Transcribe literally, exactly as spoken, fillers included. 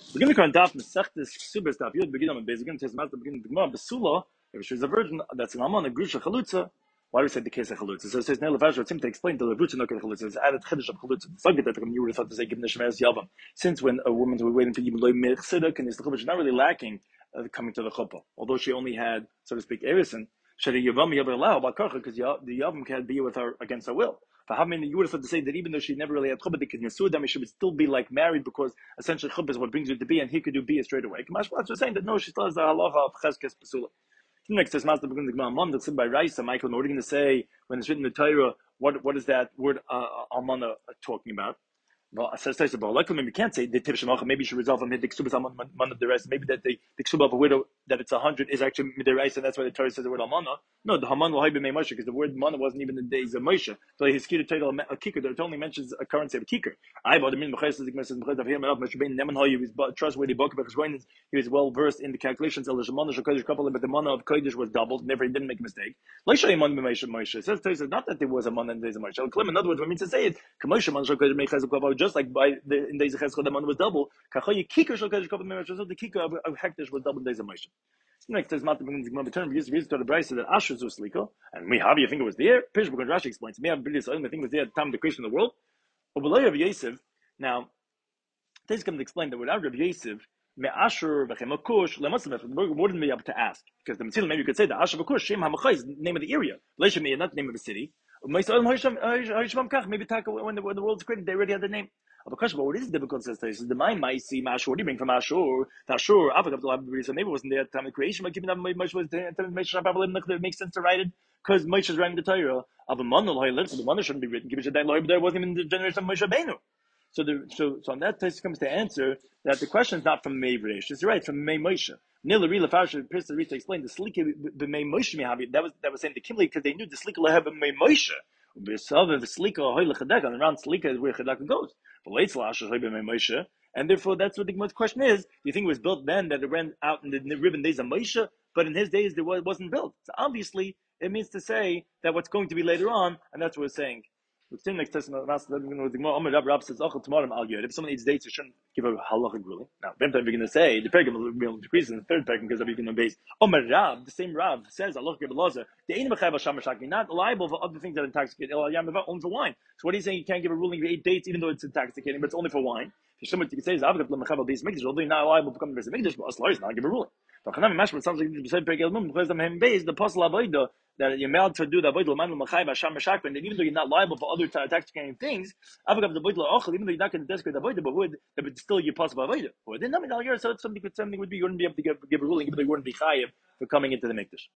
We're going to come daf Masechtas Ksubas daf Yud begin on base. We're going to test the beginning of the Gemara Besula. If she's a virgin, that's an Amon, a Grusha Chalutza. Why do we say the case of Chalutza? So it says Neil Lavash seem to explain the Levucha no Chalutza. It's added Chiddush of Chalutza. The subject that you would have thought to say given the Shemeres Yavam. Since when a woman was waiting for Yibn Loy Mechsiduk and is the Chuppah, she's not really lacking uh, coming to the Chuppah. Although she only had, so to speak, Erison. Shari Yavam Yavam allow about Karcha because the Yavam can't be with her against her will. For how many you would have thought to say that even though she never really had chuppah, they could yasud them, she would still be like married because essentially chuppah is what brings you to be, and he could do bia straight away. Kamash was saying that no, she still has the halacha of cheskes pesula. Next, this master begins the Gemara. That's by Raisa, Michael. What are you going to say when it's written in the Torah? What what is that word uh, almana talking about? Well, I says about like maybe you can't say the tivshamacha. Maybe you should resolve on the ksubas almana of the rest. Maybe that the the ksuba of a widow that it's a hundred is actually midiraisa, and that's why the Torah says the word almana. No, the haman will be Moshe because the word mana wasn't even in the days of Moshe. So his kid title a kicker that only mentions a currency of a kicker. I bought him in Mechayes the Gemara says Mechayes of him and Moshe ben Neman He was trustworthy book because he was well versed in the calculations. El Shemana Shkodesh couple, but the mana of Kodesh was doubled. Never he didn't make a mistake. Like Shayman Moshe Moshe says Torah says not that there was a mana in the days of Moshe. In other words, what it means to say it Kamoshe Mana Shkodesh Mechayes Klavav just like by the in days of Chesed the mana was double. Kachoy kicker Shkodesh couple Moshe so the kicker of, of Hekdesh was double in days of Moshe. Next, there's Mata begins the term used to the Brisa that Asher Zusliko, and we have you think it was there. Pish because Rashi explains. Me have B'lis I think it was there at the time of the creation of the world. Obelay of Yosef. Now, this comes to explain that without Rav Yosef, Me Asher V'Chem Akush Lemasav wouldn't be able to ask because the Mitzvah maybe you could say that Asher Akush Shem Hamachai is the name of the area. Leisha me not the name of the city. Maybe Taka when the when the world's created they already had the name. But what is difficult says this is the mind might see Mashur. What do you bring from Ashur? Ashur, so maybe it wasn't there at the time of creation, but keeping up Moshe was it makes sense to write it because Moshe is writing the Torah of a manul how lives, so the manul shouldn't be written. But there wasn't even the generation of Moshe Benu. So the so so on that case comes to answer that the question is not from Mei Vresh. It's right from Mei Moshe. Nila Rila Farsha Pirsa Rita explained the Slika the Mei Moshe Mihavi. That was that was saying the Kimli because they knew the Slika have a Mei Moshe. The Slika Hoy Lechadek and around Slika is where Chadaka goes. But late Slash is Hoy Mei Moshe, and therefore that's what the question is. Do you think it was built then that it ran out in the, in the ribbon days of Moshe, but in his days there was, wasn't built? So obviously it means to say that what's going to be later on, and that's what we're saying. If someone eats dates, you shouldn't give a halachic ruling. Now, every time we're going to say the pergam will decrease in the third pergam because of you can base. Omer Rav, the same Rav says, "Allah give a the ain't not liable for other things that intoxicate. Only for wine. So what are you saying? You can't give a ruling for eight dates, even though it's intoxicating, but it's only for wine. If someone can say, "Is not liable to become the mikdash," but us lawyers not give a ruling. But it sounds like the apostle avodah that you're allowed to do the avodah l'man l'machai b'asham b'shakra, and even though you're not liable for other intoxicating things, even though you're not going to desecrate the avodah, but would but still you're possible avodah. Or then so something something would be you wouldn't be able to give, give a ruling, even though you wouldn't be chayiv for coming into the mikdash.